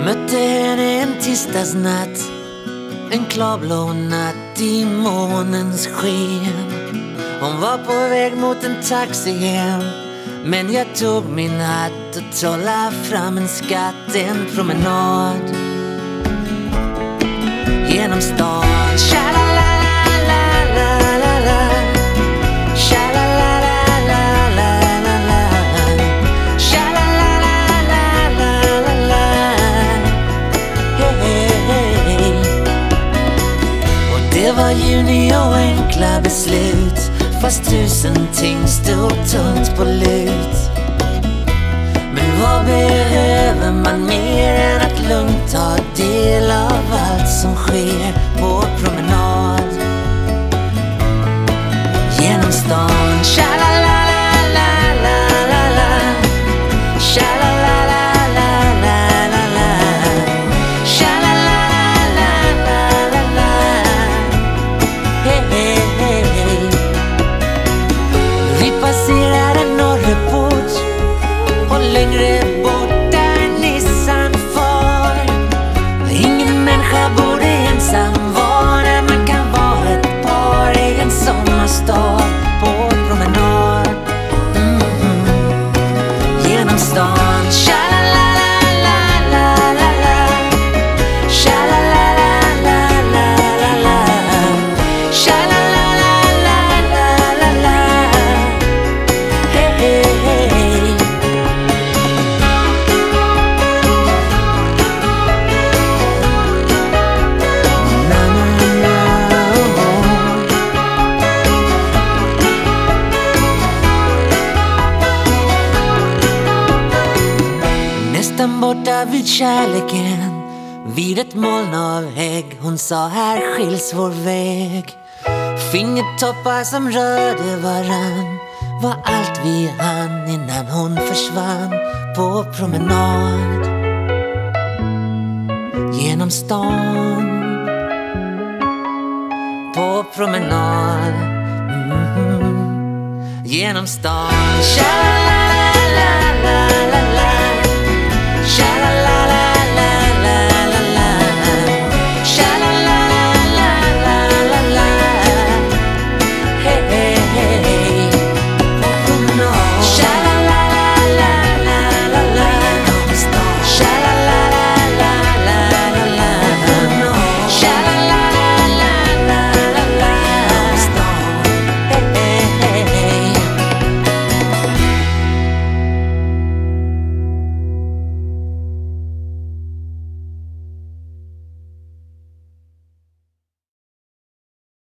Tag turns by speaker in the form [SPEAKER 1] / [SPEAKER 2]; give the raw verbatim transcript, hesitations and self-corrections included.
[SPEAKER 1] Mötte henne en tisdagsnatt, en klarblå natt i månens sken. Hon var på väg mot en taxi hem, men jag tog min hatt och trollade fram en skatt. En promenad genom stan. Sha-la-la-la-la-la-la, sha-la-la-la-la-la-la, sha-la-la-la-la-la-la, hey. Och det var juni och enkla beslut, fast tusen ting stod tunt på lut. Men vad behöver man mer än att lugnt ta del av allt som sker på promenad genom stan. Sha-la-la-la-la-la-la, sha-la-la-la-la-la-la, sha-la-la-la-la-la, hey, hey, hey. Vi passerade Norreport och längre bort där Nissan far. Ingen människa borde ensam vara när man kan vara ett par i en sommarstad på promenad mm-hmm. genom stan. Sha-la-la-la-la-la-la, sha-la-la-la-la-la-la, sha-la-la-la-la-la-la, hey, hey, hey. Nästan borta vid kärleken, vid ett moln av hägg. Hon sa här skiljs vår väg. Fingertoppar som rörde varann var allt vi hann innan hon försvann på promenad genom stan. På promenad mm-hmm. genom stan. Sha-la-la.